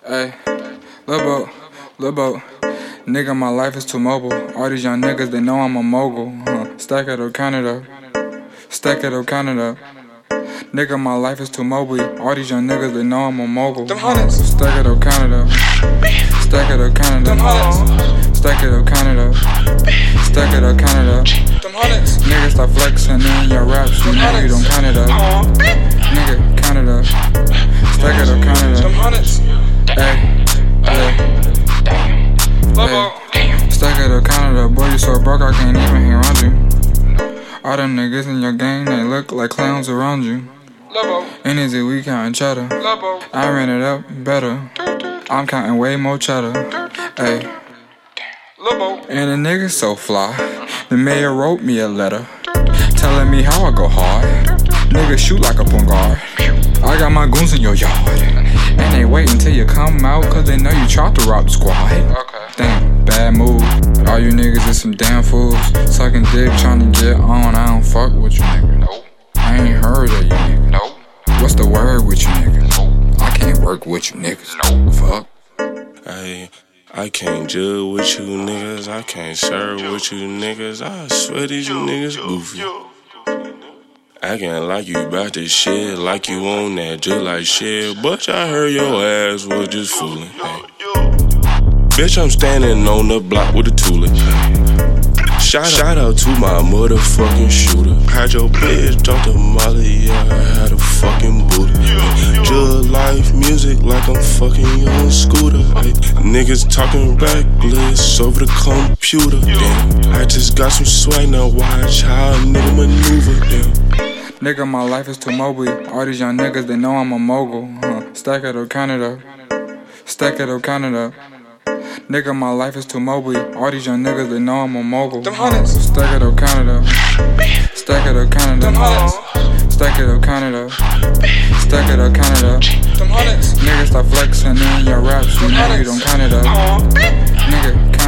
Hey, Lil' Boat, nigga, my life is too mobile. All these young niggas, they know I'm a mogul. Stack it up, count it up. Stack it up, count it up. Nigga, my life is too mobile. All these young niggas, they know I'm a mogul. Stack it up, count it up. Stack it up, count it up. Stack it up, count it up. Stack it up, count it up. Nigga, stop flexing in your raps. You know you don't count it up. Nigga, count it up. Stack it up, count it up. Hey, stack it up, count it up. Boy, you so broke, I can't even hang around you. All them niggas in your gang, they look like clowns around you. Energy, we counting cheddar. I ran it up better. I'm counting way more cheddar. Hey, and the nigga so fly. The mayor wrote me a letter telling me how I go hard. Nigga shoot like a point guard. I got my goons in your yard, and they wait until you come out, cause they know you tried to rob the squad. Damn, bad move. All you niggas is some damn fools. Sucking dick, trying to get on. I don't fuck with you, nigga. Nope. I ain't heard of you, nigga. Nope. What's the word with you, nigga? Nope. I can't work with you, niggas. Nope. Fuck. I can't judge with you niggas. I can't serve with you niggas. I swear these niggas goofy. Acting like you bout this shit, like you on that just like shit. But I heard your ass was just fooling. Hey. Bitch, I'm standing on the block with a toolie. Shout out to my motherfucking shooter. Had your bitch drop the molly, yeah, I had a fucking booty. Just life music like I'm fucking on scooter. Ay, niggas talking reckless over the computer. Damn, I just got some swag, now watch how a nigga maneuver. Damn. Nigga, my life is too mobile. All these young niggas, they know I'm a mogul. Stack it up, count it up. Stack it up, count it up. Nigga, my life is too mobile. All these young niggas, they know I'm a mogul. Stack it up, count it up. Stack it up, count it up. Stack it up, count it up. Stack it up, count it up. Nigga, stop flexing in your raps. You know you don't count it up. Nigga,